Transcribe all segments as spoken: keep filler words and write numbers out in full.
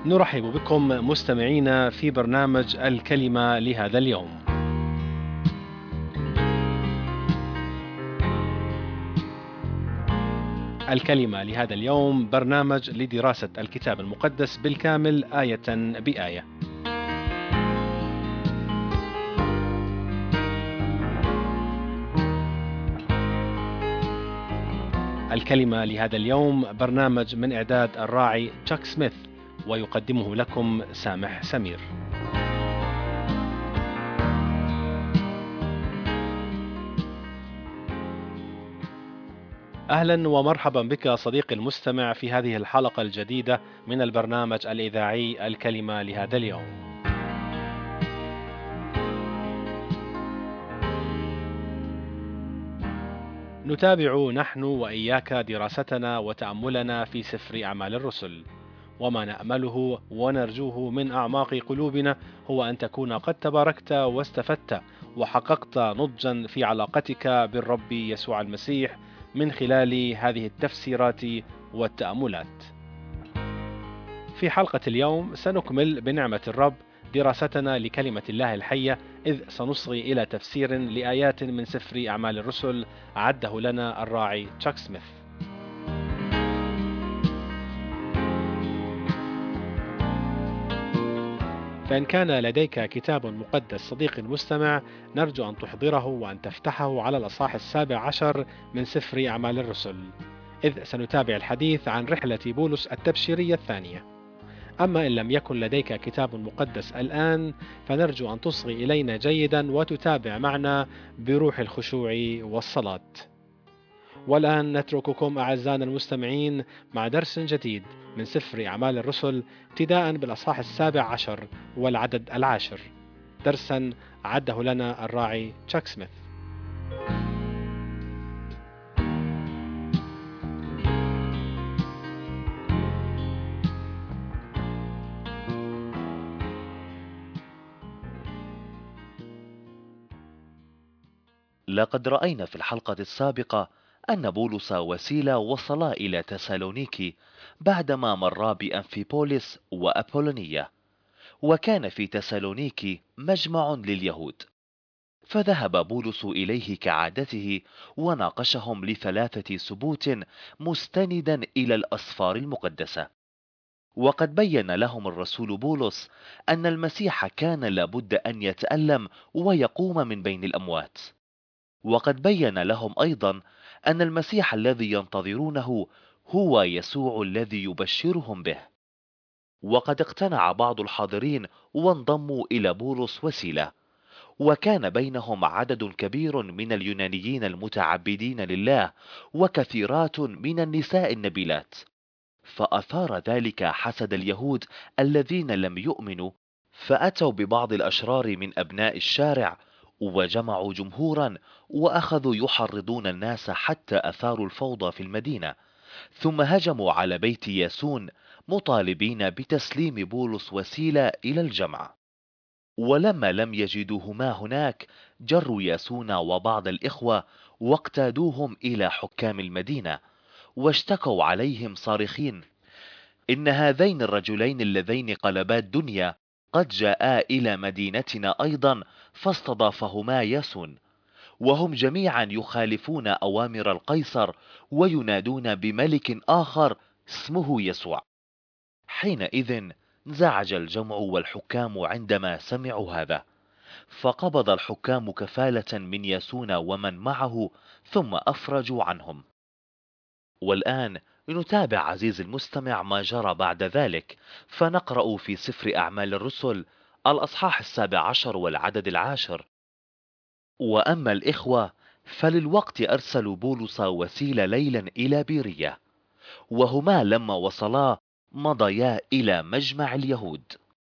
نرحب بكم مستمعينا في برنامج الكلمة لهذا اليوم. الكلمة لهذا اليوم برنامج لدراسة الكتاب المقدس بالكامل آية بآية. الكلمة لهذا اليوم برنامج من إعداد الراعي تشاك سميث، ويقدمه لكم سامح سمير. أهلا ومرحبا بك صديقي المستمع في هذه الحلقة الجديدة من البرنامج الإذاعي الكلمة لهذا اليوم. نتابع نحن وإياك دراستنا وتأملنا في سفر أعمال الرسل، وما نأمله ونرجوه من أعماق قلوبنا هو أن تكون قد تباركت واستفدت وحققت نضجا في علاقتك بالرب يسوع المسيح من خلال هذه التفسيرات والتأملات. في حلقة اليوم سنكمل بنعمة الرب دراستنا لكلمة الله الحية، إذ سنصغي إلى تفسير لآيات من سفر أعمال الرسل عده لنا الراعي تشاك سميث. فإن كان لديك كتاب مقدس صديقي المستمع، نرجو أن تحضره وأن تفتحه على الأصحاح السابع عشر من سفر أعمال الرسل، إذ سنتابع الحديث عن رحلة بولس التبشيرية الثانية. أما إن لم يكن لديك كتاب مقدس الآن، فنرجو أن تصغي إلينا جيدا وتتابع معنا بروح الخشوع والصلاة. والآن نترككم أعزائنا المستمعين مع درس جديد من سفر أعمال الرسل، ابتداء بالأصحاح السابع عشر والعدد العاشر، درسا عده لنا الراعي تشاك سميث. لقد رأينا في الحلقة السابقة أن بولس وسيلة وصلا إلى تسالونيكي بعدما مرا بأنفيبوليس وأبولونية، وكان في تسالونيكي مجمع لليهود، فذهب بولس إليه كعادته وناقشهم لثلاثة سبوت مستندا إلى الأسفار المقدسة. وقد بين لهم الرسول بولس أن المسيح كان لابد أن يتألم ويقوم من بين الأموات، وقد بين لهم أيضا أن المسيح الذي ينتظرونه هو يسوع الذي يبشرهم به. وقد اقتنع بعض الحاضرين وانضموا إلى بولس وسيلة، وكان بينهم عدد كبير من اليونانيين المتعبدين لله وكثيرات من النساء النبيلات، فأثار ذلك حسد اليهود الذين لم يؤمنوا، فأتوا ببعض الأشرار من أبناء الشارع وجمعوا جمهورا وأخذوا يحرضون الناس حتى أثاروا الفوضى في المدينة، ثم هجموا على بيت ياسون مطالبين بتسليم بولس وسيلة إلى الجمع. ولما لم يجدوهما هناك، جروا ياسون وبعض الإخوة واقتادوهم إلى حكام المدينة، واشتكوا عليهم صارخين: إن هذين الرجلين اللذين قلبا الدنيا قد جاءا إلى مدينتنا أيضا فاستضافهما ياسون، وهم جميعا يخالفون أوامر القيصر وينادون بملك آخر اسمه يسوع. حينئذ انزعج الجمع والحكام عندما سمعوا هذا، فقبض الحكام كفالة من ياسون ومن معه ثم أفرجوا عنهم. والآن نتابع عزيز المستمع ما جرى بعد ذلك، فنقرأ في سفر أعمال الرسل الأصحاح السابع عشر والعدد العاشر: وأما الإخوة فللوقت أرسلوا بولس وسيلة ليلا إلى بيرية، وهما لما وصلا مضيا إلى مجمع اليهود.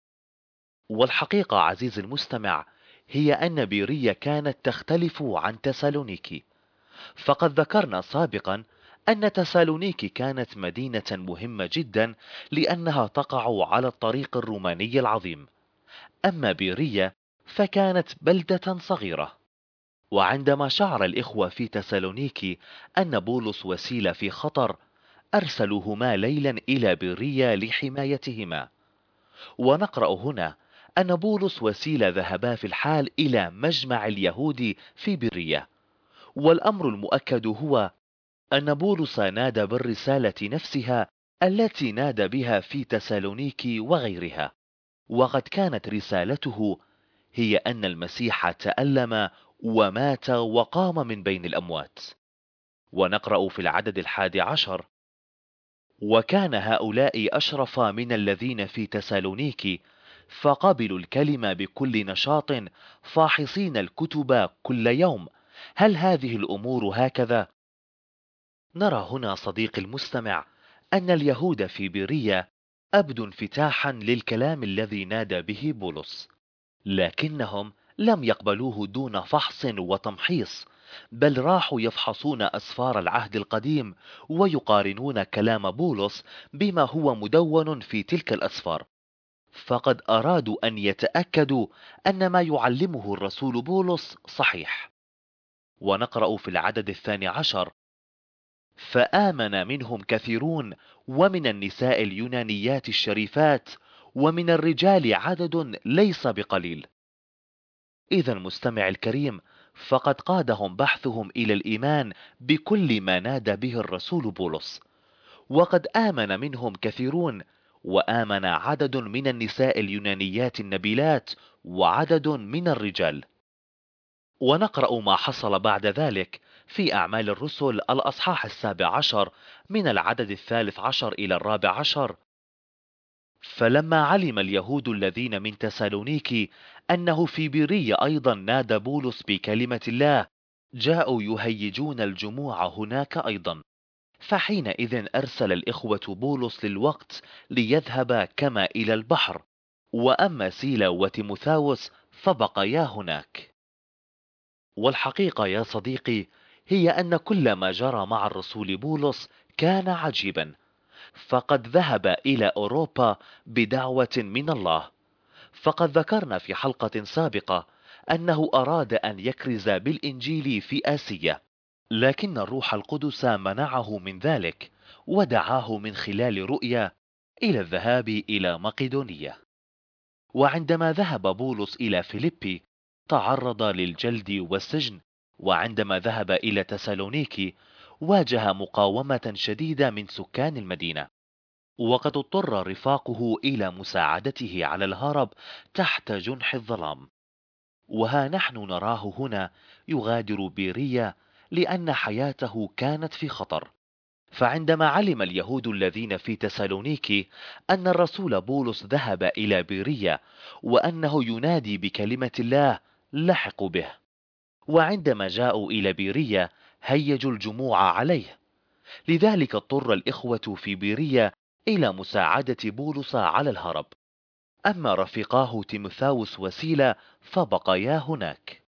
والحقيقة عزيز المستمع هي أن بيرية كانت تختلف عن تسالونيكي، فقد ذكرنا سابقا أن تسالونيكي كانت مدينة مهمة جدا لأنها تقع على الطريق الروماني العظيم، أما بيرية فكانت بلدة صغيرة. وعندما شعر الإخوة في تسالونيكي أن بولس وسيلة في خطر، أرسلوهما ليلا إلى بيرية لحمايتهما، ونقرأ هنا أن بولس وسيلة ذهبا في الحال إلى مجمع اليهود في برية. والأمر المؤكد هو أن بولس نادى بالرسالة نفسها التي نادى بها في تسالونيكي وغيرها، وقد كانت رسالته هي أن المسيح تألم ومات وقام من بين الأموات. ونقرأ في العدد الحادي عشر: وكان هؤلاء أشرف من الذين في تسالونيكي، فقبلوا الكلمة بكل نشاط، فاحصين الكتب كل يوم. هل هذه الأمور هكذا؟ نرى هنا صديقي المستمع أن اليهود في بيرية أبدوا انفتاحا للكلام الذي نادى به بولس، لكنهم لم يقبلوه دون فحص وتمحيص، بل راحوا يفحصون أسفار العهد القديم ويقارنون كلام بولس بما هو مدون في تلك الأسفار، فقد أرادوا أن يتأكدوا أن ما يعلمه الرسول بولس صحيح. ونقرأ في العدد الثاني عشر: فآمن منهم كثيرون، ومن النساء اليونانيات الشريفات، ومن الرجال عدد ليس بقليل. إذا المستمع الكريم، فقد قادهم بحثهم إلى الإيمان بكل ما نادى به الرسول بولس، وقد آمن منهم كثيرون، وآمن عدد من النساء اليونانيات النبيلات، وعدد من الرجال. ونقرأ ما حصل بعد ذلك في أعمال الرسل الأصحاح السابع عشر من العدد الثالث عشر إلى الرابع عشر: فلما علم اليهود الذين من تسالونيكي أنه في بيرية أيضا نادى بولس بكلمة الله، جاءوا يهيجون الجموع هناك أيضا. فحينئذ أرسل الإخوة بولس للوقت ليذهب كما إلى البحر، وأما سيلا وتيموثاوس فبقيا هناك. والحقيقة يا صديقي هي أن كل ما جرى مع الرسول بولس كان عجيبا، فقد ذهب إلى أوروبا بدعوة من الله. فقد ذكرنا في حلقة سابقة أنه أراد أن يكرز بالإنجيل في آسيا، لكن الروح القدس منعه من ذلك، ودعاه من خلال رؤيا إلى الذهاب إلى مقدونية. وعندما ذهب بولس إلى فيليبي تعرض للجلد والسجن، وعندما ذهب إلى تسالونيكي واجه مقاومة شديدة من سكان المدينة، وقد اضطر رفاقه إلى مساعدته على الهرب تحت جنح الظلام. وها نحن نراه هنا يغادر بيرية لأن حياته كانت في خطر. فعندما علم اليهود الذين في تسالونيكي أن الرسول بولس ذهب إلى بيرية وأنه ينادي بكلمة الله لحقوا به، وعندما جاءوا إلى بيرية هيجوا الجموع عليه. لذلك اضطر الإخوة في بيرية إلى مساعدة بولس على الهرب، أما رفيقاه تيموثاوس وسيلا فبقيا هناك.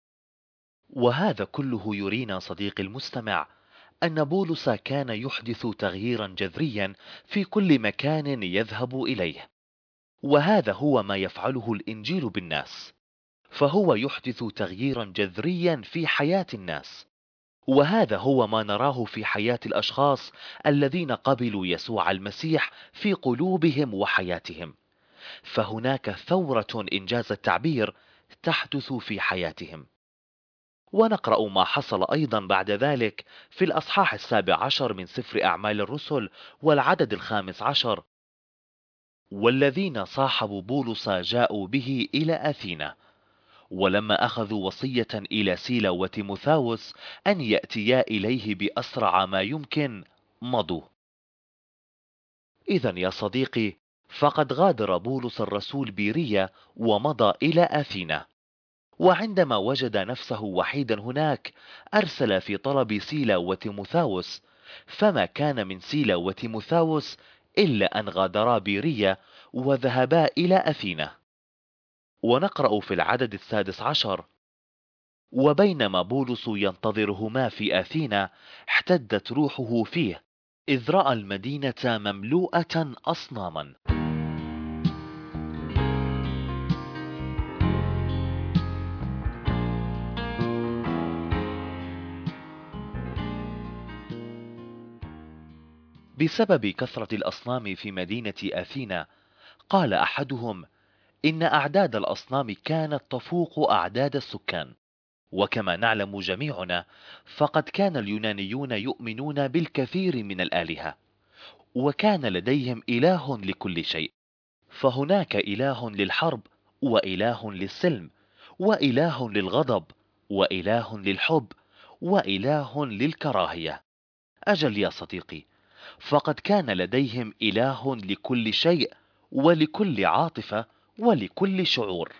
وهذا كله يرينا صديقي المستمع أن بولس كان يحدث تغييرا جذريا في كل مكان يذهب إليه، وهذا هو ما يفعله الإنجيل بالناس، فهو يحدث تغييرا جذريا في حياة الناس. وهذا هو ما نراه في حياة الأشخاص الذين قبلوا يسوع المسيح في قلوبهم وحياتهم، فهناك ثورة إنجاز التعبير تحدث في حياتهم. ونقرأ ما حصل أيضا بعد ذلك في الأصحاح السابع عشر من سفر أعمال الرسل والعدد الخامس عشر: والذين صاحبوا بولس جاءوا به إلى أثينا، ولما أخذوا وصية إلى سيلا وتيموثاوس أن يأتيا إليه بأسرع ما يمكن مضوا. إذن يا صديقي، فقد غادر بولس الرسول بيرية ومضى إلى أثينا، وعندما وجد نفسه وحيدا هناك أرسل في طلب سيلا وتيموثاوس، فما كان من سيلا وتيموثاوس إلا أن غادرا بيرية وذهبا إلى أثينا. ونقرأ في العدد السادس عشر: وبينما بولس ينتظرهما في أثينا احتدت روحه فيه، إذ رأى المدينة مملوءة أصناما. بسبب كثرة الأصنام في مدينة أثينا قال أحدهم: إن أعداد الأصنام كانت تفوق أعداد السكان. وكما نعلم جميعنا، فقد كان اليونانيون يؤمنون بالكثير من الآلهة، وكان لديهم إله لكل شيء. فهناك إله للحرب، وإله للسلم، وإله للغضب، وإله للحب، وإله للكراهية. أجل يا صديقي، فقد كان لديهم إله لكل شيء، ولكل عاطفة، ولكل شعور.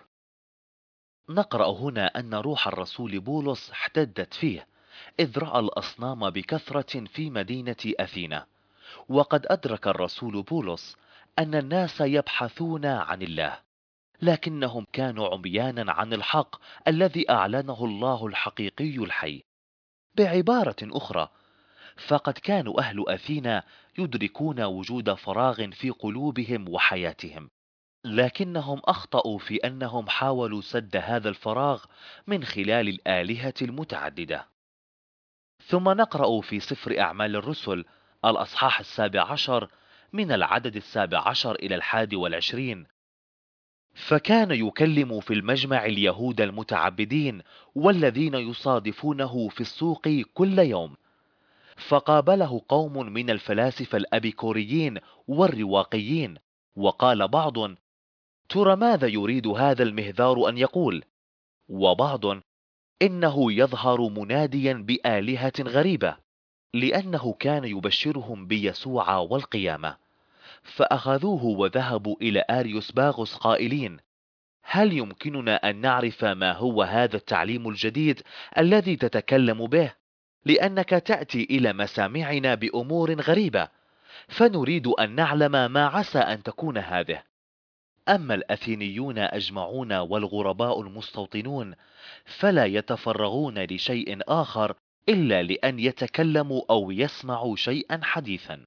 نقرأ هنا أن روح الرسول بولس احتدت فيه، إذ رأى الأصنام بكثرة في مدينة أثينا. وقد أدرك الرسول بولس أن الناس يبحثون عن الله، لكنهم كانوا عميانا عن الحق الذي أعلنه الله الحقيقي الحي. بعبارة أخرى، فقد كانوا أهل أثينا يدركون وجود فراغ في قلوبهم وحياتهم، لكنهم أخطأوا في أنهم حاولوا سد هذا الفراغ من خلال الآلهة المتعددة. ثم نقرأ في سفر أعمال الرسل الأصحاح السابع عشر من العدد السابع عشر إلى الحادي والعشرين: فكان يكلم في المجمع اليهود المتعبدين والذين يصادفونه في السوق كل يوم. فقابله قوم من الفلاسفة الأبيكوريين والرواقيين، وقال بعض: ترى ماذا يريد هذا المهذار أن يقول؟ وبعض: إنه يظهر مناديا بآلهة غريبة، لأنه كان يبشرهم بيسوع والقيامة. فأخذوه وذهبوا إلى آريوس باغوس قائلين: هل يمكننا أن نعرف ما هو هذا التعليم الجديد الذي تتكلم به؟ لأنك تأتي إلى مسامعنا بأمور غريبة، فنريد أن نعلم ما عسى أن تكون هذه. أما الأثينيون أجمعون والغرباء المستوطنون فلا يتفرغون لشيء آخر إلا لأن يتكلموا أو يسمعوا شيئا حديثا.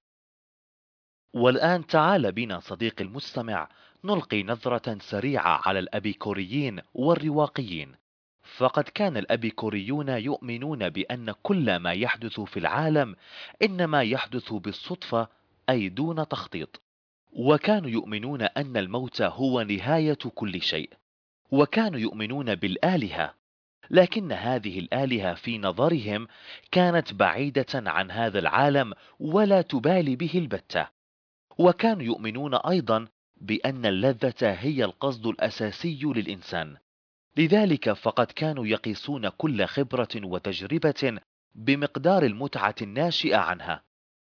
والآن تعال بنا صديقي المستمع نلقي نظرة سريعة على الأبيكوريين والرواقيين. فقد كان الأبيكوريون يؤمنون بأن كل ما يحدث في العالم إنما يحدث بالصدفة، أي دون تخطيط. وكانوا يؤمنون أن الموت هو نهاية كل شيء. وكانوا يؤمنون بالآلهة، لكن هذه الآلهة في نظرهم كانت بعيدة عن هذا العالم ولا تبالي به البتة. وكانوا يؤمنون أيضا بأن اللذة هي القصد الأساسي للإنسان، لذلك فقد كانوا يقيسون كل خبرة وتجربة بمقدار المتعة الناشئة عنها.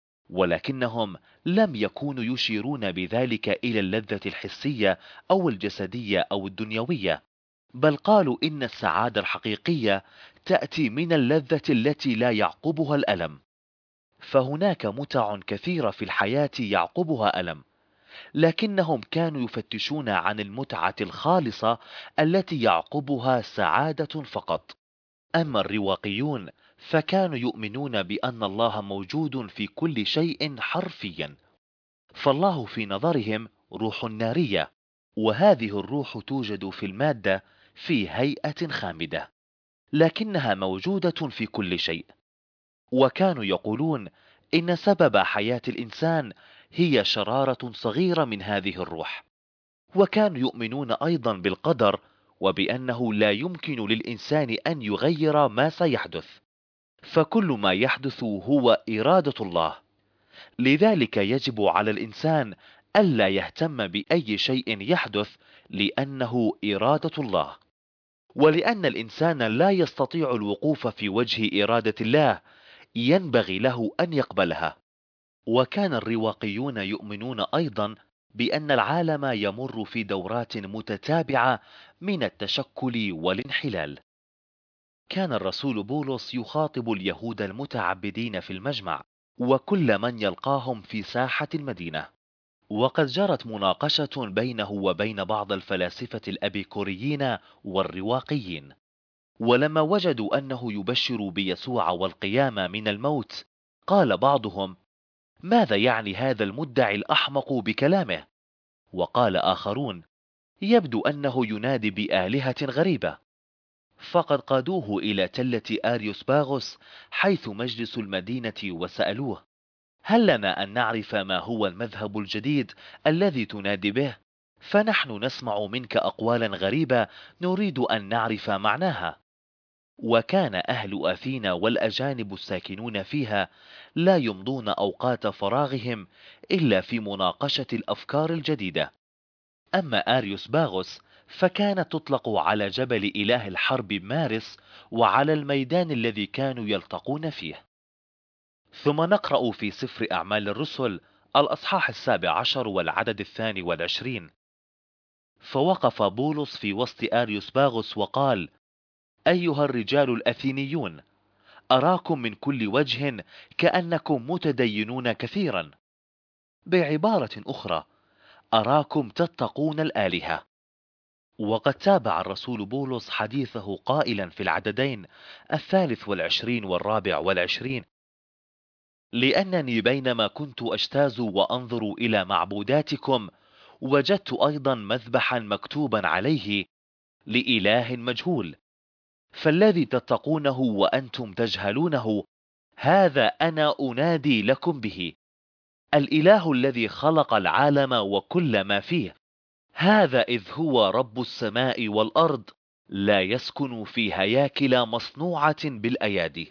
ولكنهم لم يكونوا يشيرون بذلك إلى اللذة الحسية أو الجسدية أو الدنيوية، بل قالوا إن السعادة الحقيقية تأتي من اللذة التي لا يعقبها الألم. فهناك متع كثيرة في الحياة يعقبها ألم، لكنهم كانوا يفتشون عن المتعة الخالصة التي يعقبها سعادة فقط. أما الرواقيون فكانوا يؤمنون بأن الله موجود في كل شيء حرفيا. فالله في نظرهم روح نارية، وهذه الروح توجد في المادة في هيئة خامدة، لكنها موجودة في كل شيء. وكانوا يقولون إن سبب حياة الإنسان هي شرارة صغيرة من هذه الروح. وكانوا يؤمنون أيضا بالقدر، وبأنه لا يمكن للإنسان أن يغير ما سيحدث، فكل ما يحدث هو إرادة الله. لذلك يجب على الإنسان ألا يهتم بأي شيء يحدث، لأنه إرادة الله. ولأن الإنسان لا يستطيع الوقوف في وجه إرادة الله، ينبغي له أن يقبلها. وكان الرواقيون يؤمنون أيضا بأن العالم يمر في دورات متتابعة من التشكل والانحلال. كان الرسول بولس يخاطب اليهود المتعبدين في المجمع وكل من يلقاهم في ساحة المدينة. وقد جرت مناقشة بينه وبين بعض الفلاسفة الأبيكوريين والرواقيين، ولما وجدوا أنه يبشر بيسوع والقيامة من الموت، قال بعضهم: ماذا يعني هذا المدعي الأحمق بكلامه؟ وقال آخرون: يبدو أنه ينادي بآلهة غريبة. فقد قادوه إلى تلة آريوس باغوس حيث مجلس المدينة وسألوه: هل لنا أن نعرف ما هو المذهب الجديد الذي تنادي به؟ فنحن نسمع منك أقوالا غريبة نريد أن نعرف معناها. وكان أهل أثينا والأجانب الساكنون فيها لا يمضون أوقات فراغهم إلا في مناقشة الأفكار الجديدة. أما آريوس باغوس فكانت تطلق على جبل إله الحرب مارس وعلى الميدان الذي كانوا يلتقون فيه. ثم نقرأ في سفر أعمال الرسل الأصحاح السابع عشر والعدد الثاني والعشرين: فوقف بولس في وسط آريوس باغوس وقال: أيها الرجال الأثينيون، أراكم من كل وجه كأنكم متدينون كثيرا. بعبارة أخرى، أراكم تتقون الآلهة. وقد تابع الرسول بولس حديثه قائلا في العددين الثالث والعشرين والرابع والعشرين: لأنني بينما كنت أجتاز وأنظر إلى معبوداتكم وجدت أيضا مذبحا مكتوبا عليه لإله مجهول، فالذي تتقونه وأنتم تجهلونه هذا أنا أنادي لكم به، الإله الذي خلق العالم وكل ما فيه، هذا إذ هو رب السماء والأرض، لا يسكن في هياكل مصنوعة بالأيادي.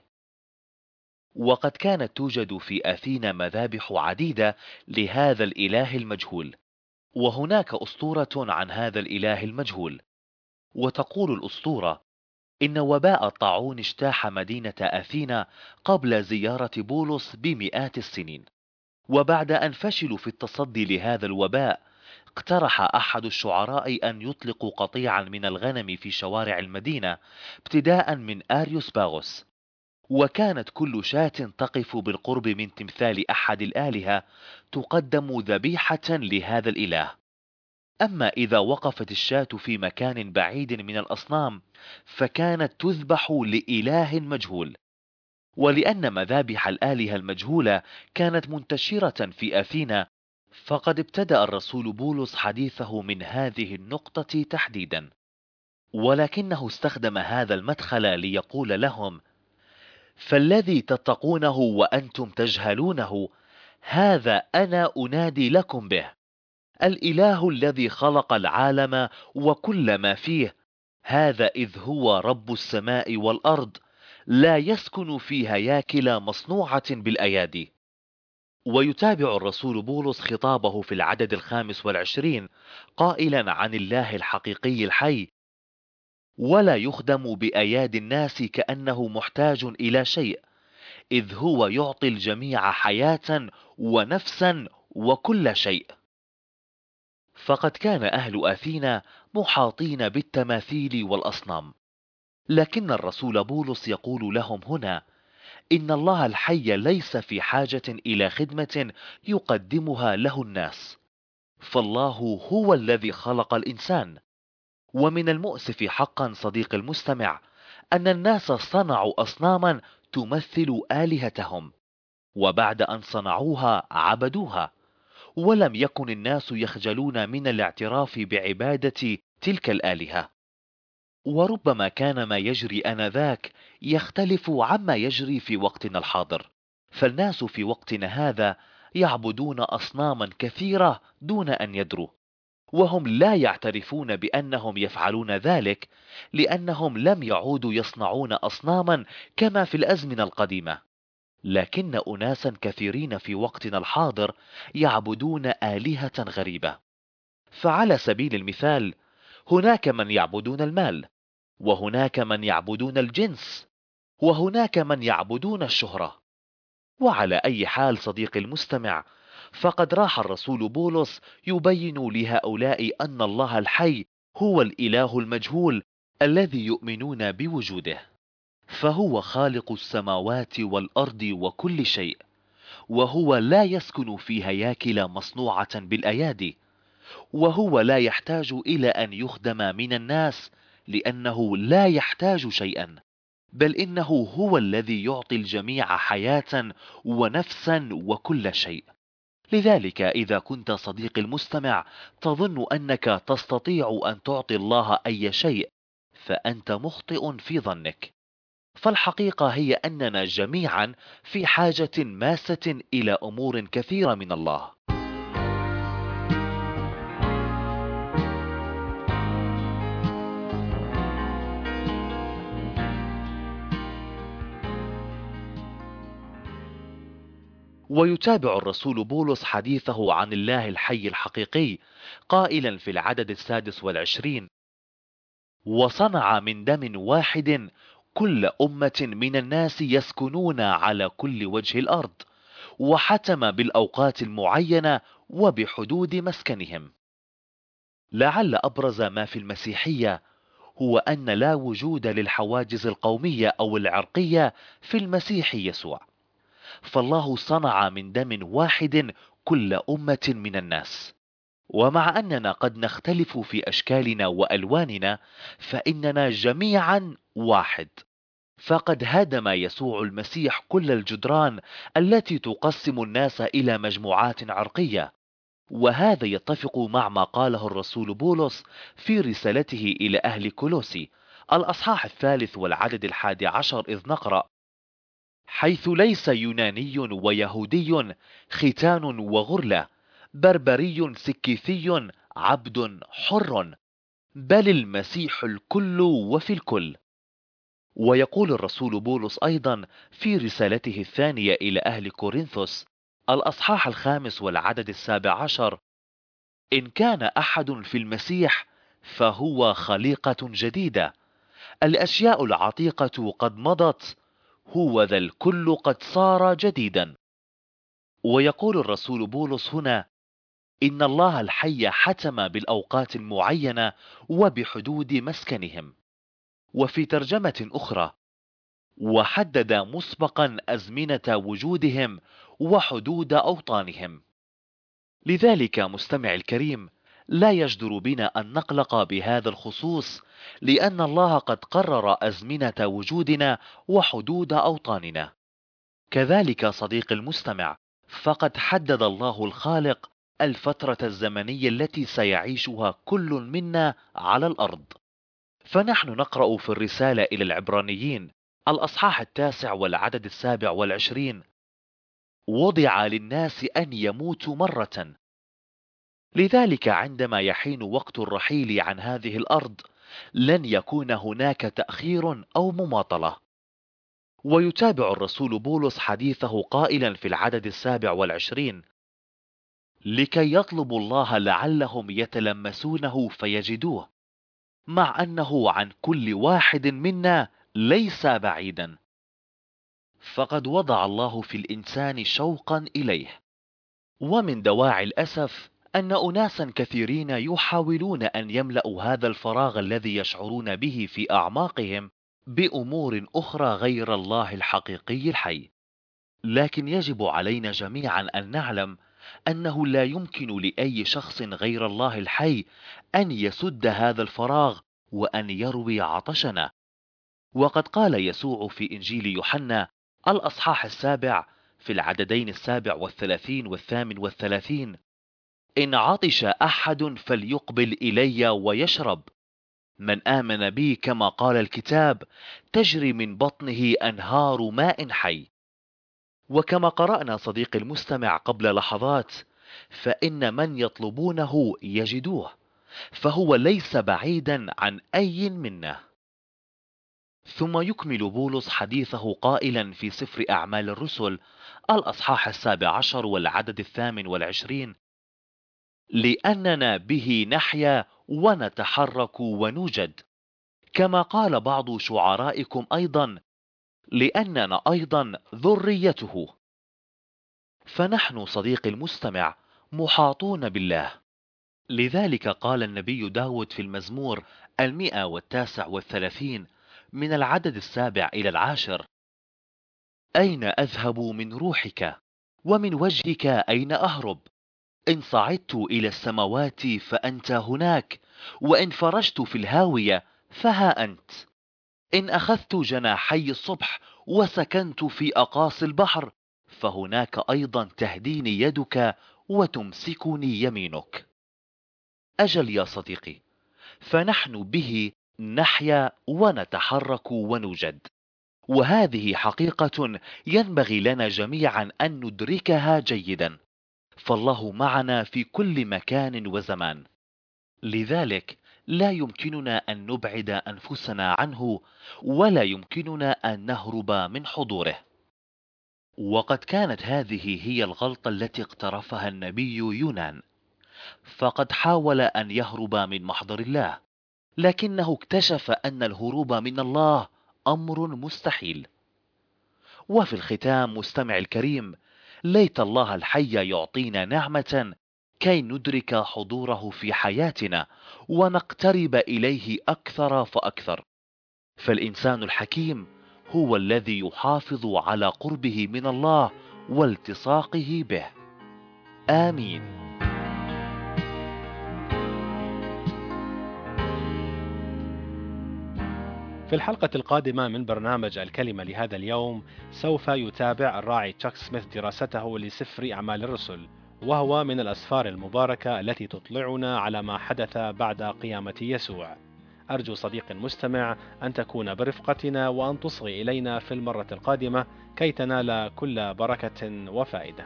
وقد كانت توجد في أثينا مذابح عديدة لهذا الإله المجهول، وهناك أسطورة عن هذا الإله المجهول. وتقول الأسطورة إن وباء الطاعون اجتاح مدينة أثينا قبل زيارة بولس بمئات السنين، وبعد أن فشلوا في التصدي لهذا الوباء اقترح أحد الشعراء أن يطلقوا قطيعا من الغنم في شوارع المدينة ابتداء من آريوس باغوس، وكانت كل شاة تقف بالقرب من تمثال أحد الآلهة تقدم ذبيحة لهذا الإله. أما إذا وقفت الشاة في مكان بعيد من الأصنام فكانت تذبح لإله مجهول. ولأن مذابح الآلهة المجهولة كانت منتشرة في أثينا، فقد ابتدأ الرسول بولس حديثه من هذه النقطة تحديدا، ولكنه استخدم هذا المدخل ليقول لهم: فالذي تتقونه وأنتم تجهلونه هذا أنا أنادي لكم به، الإله الذي خلق العالم وكل ما فيه، هذا إذ هو رب السماء والأرض، لا يسكن في هياكل مصنوعة بالأيادي. ويتابع الرسول بولس خطابه في العدد الخامس والعشرين قائلا عن الله الحقيقي الحي: ولا يخدم بأيادي الناس كأنه محتاج إلى شيء، إذ هو يعطي الجميع حياة ونفسا وكل شيء. فقد كان أهل أثينا محاطين بالتماثيل والأصنام، لكن الرسول بولس يقول لهم هنا إن الله الحي ليس في حاجة إلى خدمة يقدمها له الناس، فالله هو الذي خلق الإنسان. ومن المؤسف حقا صديق المستمع أن الناس صنعوا أصناما تمثل آلهتهم، وبعد أن صنعوها عبدوها، ولم يكن الناس يخجلون من الاعتراف بعبادة تلك الآلهة. وربما كان ما يجري آنذاك يختلف عما يجري في وقتنا الحاضر، فالناس في وقتنا هذا يعبدون أصناما كثيرة دون أن يدروا، وهم لا يعترفون بأنهم يفعلون ذلك، لأنهم لم يعودوا يصنعون أصناما كما في الأزمنة القديمة، لكن أناسا كثيرين في وقتنا الحاضر يعبدون آلهة غريبة. فعلى سبيل المثال، هناك من يعبدون المال، وهناك من يعبدون الجنس، وهناك من يعبدون الشهرة. وعلى أي حال صديقي المستمع، فقد راح الرسول بولس يبين لهؤلاء أن الله الحي هو الإله المجهول الذي يؤمنون بوجوده، فهو خالق السماوات والأرض وكل شيء، وهو لا يسكن في هياكل مصنوعة بالأيادي، وهو لا يحتاج إلى أن يخدم من الناس لأنه لا يحتاج شيئا، بل إنه هو الذي يعطي الجميع حياة ونفسا وكل شيء. لذلك إذا كنت صديقي المستمع تظن أنك تستطيع أن تعطي الله أي شيء، فأنت مخطئ في ظنك، فالحقيقة هي أننا جميعا في حاجة ماسة إلى أمور كثيرة من الله. ويتابع الرسول بولس حديثه عن الله الحي الحقيقي قائلا في العدد السادس والعشرين: وصنع من دم واحد كل أمة من الناس يسكنون على كل وجه الأرض، وحتم بالأوقات المعينة وبحدود مسكنهم. لعل أبرز ما في المسيحية هو أن لا وجود للحواجز القومية أو العرقية في المسيح يسوع، فالله صنع من دم واحد كل أمة من الناس. ومع أننا قد نختلف في أشكالنا وألواننا، فإننا جميعا واحد. فقد هدم يسوع المسيح كل الجدران التي تقسم الناس إلى مجموعات عرقية، وهذا يتفق مع ما قاله الرسول بولس في رسالته إلى أهل كولوسي الأصحاح الثالث والعدد الحادي عشر، إذ نقرأ: حيث ليس يوناني ويهودي، ختان وغرلة، بربري سكيثي، عبد حر، بل المسيح الكل وفي الكل. ويقول الرسول بولس أيضا في رسالته الثانية إلى أهل كورنثوس الأصحاح الخامس والعدد السابع عشر: إن كان أحد في المسيح فهو خليقة جديدة، الأشياء العتيقة قد مضت، هو ذا الكل قد صار جديدا. ويقول الرسول بولس هنا: إن الله الحي حتم بالأوقات المعينة وبحدود مسكنهم. وفي ترجمة أخرى: وحدد مسبقا أزمنة وجودهم وحدود أوطانهم. لذلك مستمع الكريم، لا يجدر بنا أن نقلق بهذا الخصوص، لأن الله قد قرر أزمنة وجودنا وحدود أوطاننا. كذلك صديق المستمع، فقد حدد الله الخالق الفترة الزمنية التي سيعيشها كل منا على الأرض. فنحن نقرأ في الرسالة إلى العبرانيين الأصحاح التاسع والعدد السابع والعشرين: وضع للناس أن يموتوا مرة، لذلك عندما يحين وقت الرحيل عن هذه الأرض لن يكون هناك تأخير أو مماطلة. ويتابع الرسول بولس حديثه قائلا في العدد السابع والعشرين: لكي يطلبوا الله لعلهم يتلمسونه فيجدوه، مع أنه عن كل واحد منا ليس بعيدا، فقد وضع الله في الإنسان شوقا إليه. ومن دواعي الأسف أن أناسا كثيرين يحاولون أن يملأوا هذا الفراغ الذي يشعرون به في أعماقهم بأمور أخرى غير الله الحقيقي الحي. لكن يجب علينا جميعا أن نعلم أنه لا يمكن لأي شخص غير الله الحي أن يسد هذا الفراغ وأن يروي عطشنا. وقد قال يسوع في إنجيل يوحنا الأصحاح السابع في العددين السابع والثلاثين والثامن والثلاثين: إن عطش أحد فليقبل إلي ويشرب، من آمن بي كما قال الكتاب تجري من بطنه أنهار ماء حي. وكما قرأنا صديقي المستمع قبل لحظات، فإن من يطلبونه يجدوه، فهو ليس بعيدا عن أي منا. ثم يكمل بولس حديثه قائلا في سفر أعمال الرسل الأصحاح السابع عشر والعدد الثامن والعشرين: لأننا به نحيا ونتحرك ونوجد، كما قال بعض شعرائكم أيضا: لأننا أيضا ذريته. فنحن صديقي المستمع محاطون بالله. لذلك قال النبي داود في المزمور المئة والتاسع والثلاثين من العدد السابع إلى العاشر: أين أذهب من روحك؟ ومن وجهك أين أهرب؟ إن صعدت إلى السماوات فأنت هناك، وإن فرجت في الهاوية فها أنت. إن أخذت جناحي الصبح وسكنت في أقاصي البحر، فهناك أيضا تهديني يدك وتمسكني يمينك. أجل يا صديقي، فنحن به نحيا ونتحرك ونوجد، وهذه حقيقة ينبغي لنا جميعا أن ندركها جيدا، فالله معنا في كل مكان وزمان. لذلك لا يمكننا أن نبعد أنفسنا عنه، ولا يمكننا أن نهرب من حضوره. وقد كانت هذه هي الغلطة التي اقترفها النبي يونان، فقد حاول أن يهرب من محضر الله، لكنه اكتشف أن الهروب من الله أمر مستحيل. وفي الختام مستمع الكريم، ليت الله الحي يعطينا نعمة كي ندرك حضوره في حياتنا ونقترب إليه أكثر فأكثر. فالإنسان الحكيم هو الذي يحافظ على قربه من الله والتصاقه به. آمين. في الحلقة القادمة من برنامج الكلمة لهذا اليوم سوف يتابع الراعي تشاك سميث دراسته لسفر أعمال الرسل، وهو من الأسفار المباركة التي تطلعنا على ما حدث بعد قيامة يسوع. أرجو صديق مستمع أن تكون برفقتنا وأن تصغي إلينا في المرة القادمة كي تنال كل بركة وفائدة.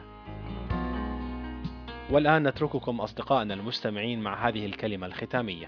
والآن نترككم أصدقائنا المستمعين مع هذه الكلمة الختامية.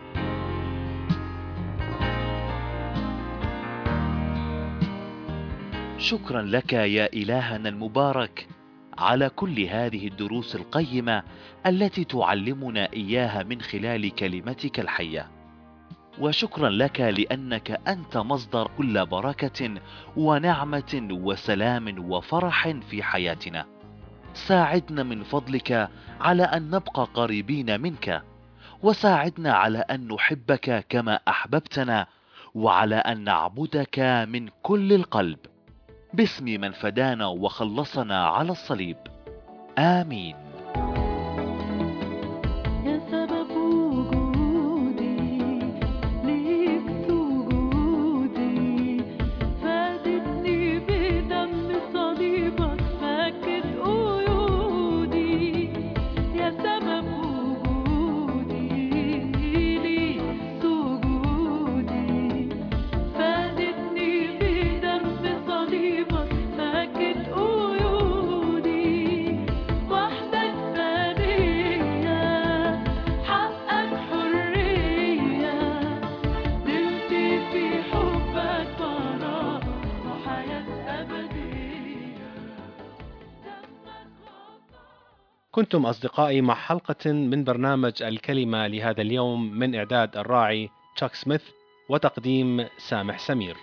شكرا لك يا إلهنا المبارك على كل هذه الدروس القيمة التي تعلمنا إياها من خلال كلمتك الحية. وشكرا لك لأنك أنت مصدر كل بركة ونعمة وسلام وفرح في حياتنا. ساعدنا من فضلك على أن نبقى قريبين منك، وساعدنا على أن نحبك كما أحببتنا، وعلى أن نعبدك من كل القلب، باسم من فدانا وخلصنا على الصليب. آمين. يا سبب وجودي ليك سجودي، فادتني بدم صليبك فكت قيودي. يا سبب وجودي ليك سجودي، فادتني بدم صليبك فكت قيودي. وحدك فدية حقك حرية، نلت في حبك براءة وحياة أبدية. كنتم أصدقائي مع حلقة من برنامج الكلمة لهذا اليوم من إعداد الراعي تشاك سميث وتقديم سامح سمير.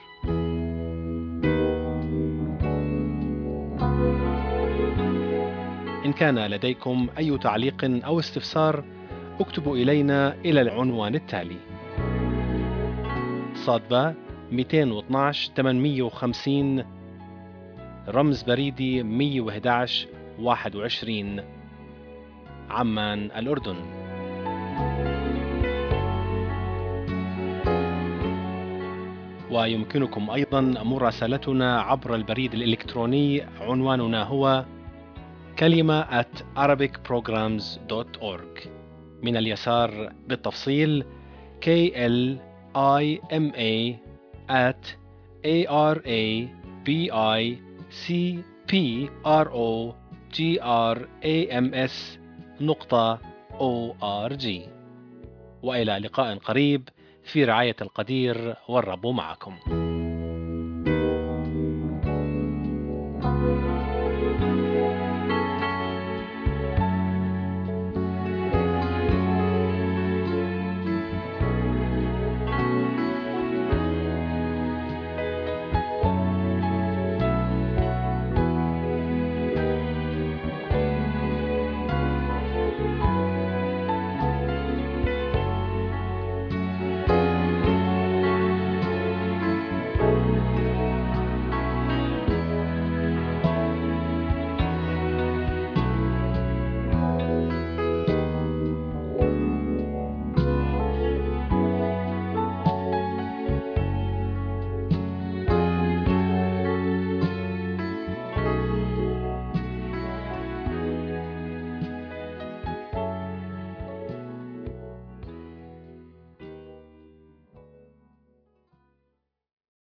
إن كان لديكم أي تعليق أو استفسار اكتبوا إلينا إلى العنوان التالي: صادبة مئتين واثناشر ثمانمئة وخمسين، رمز بريدي مئة وأحد عشر واحد وعشرين، عمان الأردن. ويمكنكم أيضا مراسلتنا عبر البريد الإلكتروني، عنواننا هو كلمة at arabic programs dot org. من اليسار بالتفصيل K L I M A at A R A B I C P R O G R A M S نقطة O R G. وإلى لقاء قريب في رعاية القدير، والرب معكم.